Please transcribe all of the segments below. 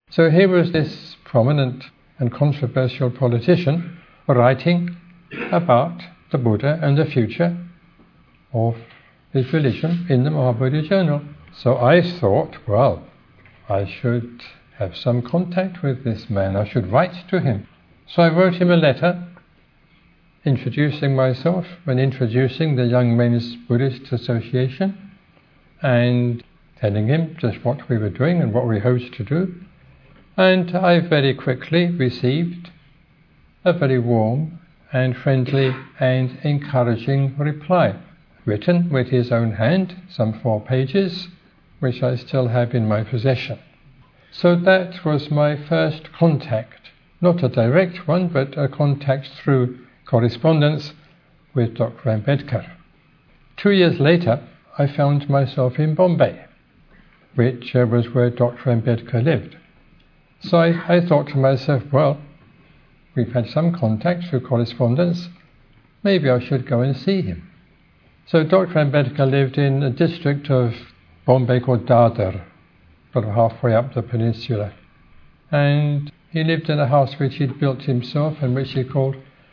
So here was this prominent and controversial politician writing about the Buddha and the future of his religion in the Mahabodhi Journal. So I thought, well, I should have some contact with this man. I should write to him. So I wrote him a letter introducing myself and introducing the Young Men's Buddhist Association and telling him just what we were doing and what we hoped to do. And I very quickly received a very warm and friendly and encouraging reply, written with his own hand, some 4 pages, which I still have in my possession. So that was my first contact, not a direct one, but a contact through correspondence with Dr. Ambedkar. 2 years later, I found myself in Bombay, which was where Dr. Ambedkar lived. So I thought to myself, well, we've had some contact through correspondence, maybe I should go and see him. So Dr. Ambedkar lived in a district of Bombay called Dadar, about halfway up the peninsula. And he lived in a house which he'd built himself and which he called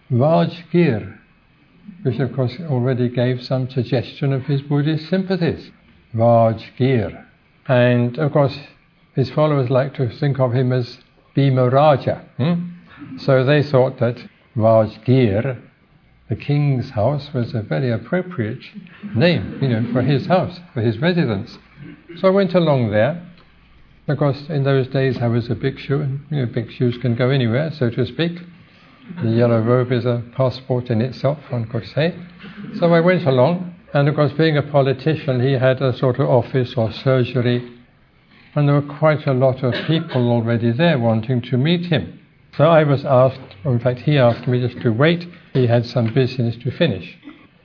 Rajgir, which of course already gave some suggestion of his Buddhist sympathies. Rajgir. And of course his followers like to think of him as Bhima Raja. So they thought that Rajgir, the king's house, was a very appropriate name, for his house, for his residence. So I went along there. Of course, in those days I was a bhikshu, and bhikshus can go anywhere, so to speak. The yellow robe is a passport in itself, one could say. So I went along, and of course, being a politician, he had a sort of office or surgery, and there were quite a lot of people already there wanting to meet him. So I was asked, or in fact he asked me just to wait. He had some business to finish.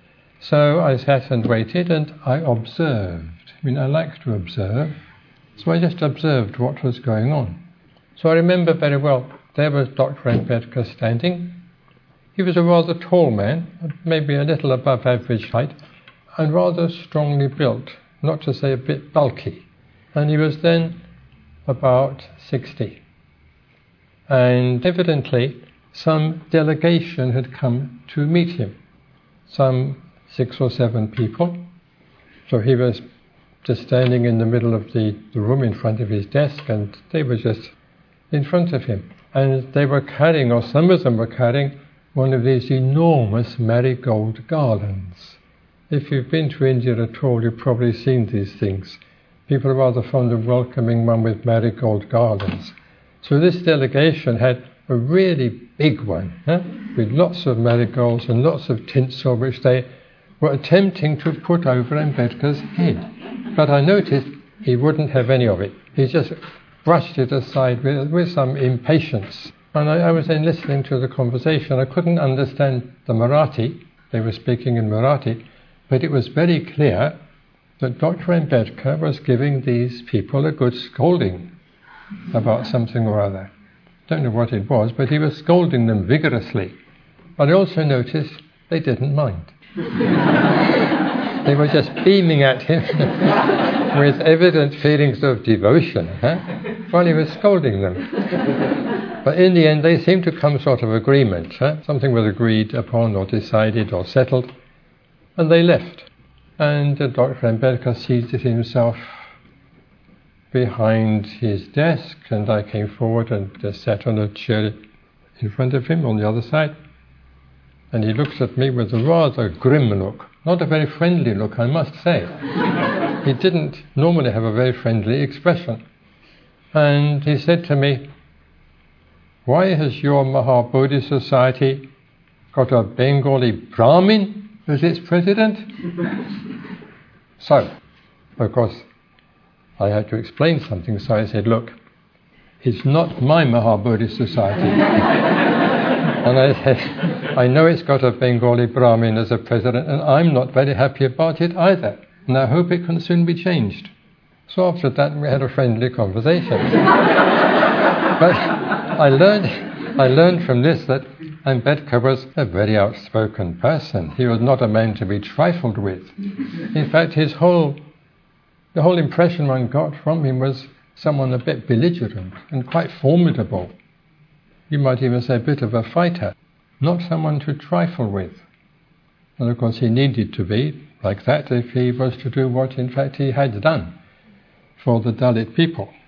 So I sat and waited, and I observed. I like to observe. So I just observed what was going on. So I remember very well, there was Dr. Ambedkar standing. He was a rather tall man, maybe a little above average height, and rather strongly built, not to say a bit bulky. And he was then about 60. And evidently some delegation had come to meet him, some 6 or 7 people. So he was just standing in the middle of the room in front of his desk, and they were just in front of him. And they were carrying, or some of them were carrying, one of these enormous marigold garlands. If you've been to India at all, you've probably seen these things. People are rather fond of welcoming one with marigold garlands. So this delegation had a really big one, with lots of marigolds and lots of tinsel, which they were attempting to put over Ambedkar's head. But I noticed he wouldn't have any of it. He just brushed it aside with some impatience. And I was then listening to the conversation. I couldn't understand the Marathi. They were speaking in Marathi. But it was very clear that Dr. Ambedkar was giving these people a good scolding about something or other. Don't know what it was, but he was scolding them vigorously. But I also noticed they didn't mind. They were just beaming at him with evident feelings of devotion while he was scolding them. But in the end, they seemed to come sort of agreement. Something was agreed upon or decided or settled, and they left. And Dr. Ambedkar seated himself behind his desk, and I came forward and just sat on a chair in front of him on the other side. And he looked at me with a rather grim look. Not a very friendly look, I must say. He didn't normally have a very friendly expression. And he said to me, "Why has your Mahabodhi Society got a Bengali Brahmin as its president?" So, of course, I had to explain something, so I said, "Look, it's not my Mahabodhi Society." And I said, "I know it's got a Bengali Brahmin as a president, and I'm not very happy about it either, and I hope it can soon be changed." So after that, we had a friendly conversation. But I learned from this that Ambedkar was a very outspoken person. He was not a man to be trifled with. In fact, the whole impression one got from him was someone a bit belligerent and quite formidable. You might even say a bit of a fighter, not someone to trifle with. And of course he needed to be like that if he was to do what in fact he had done for the Dalit people.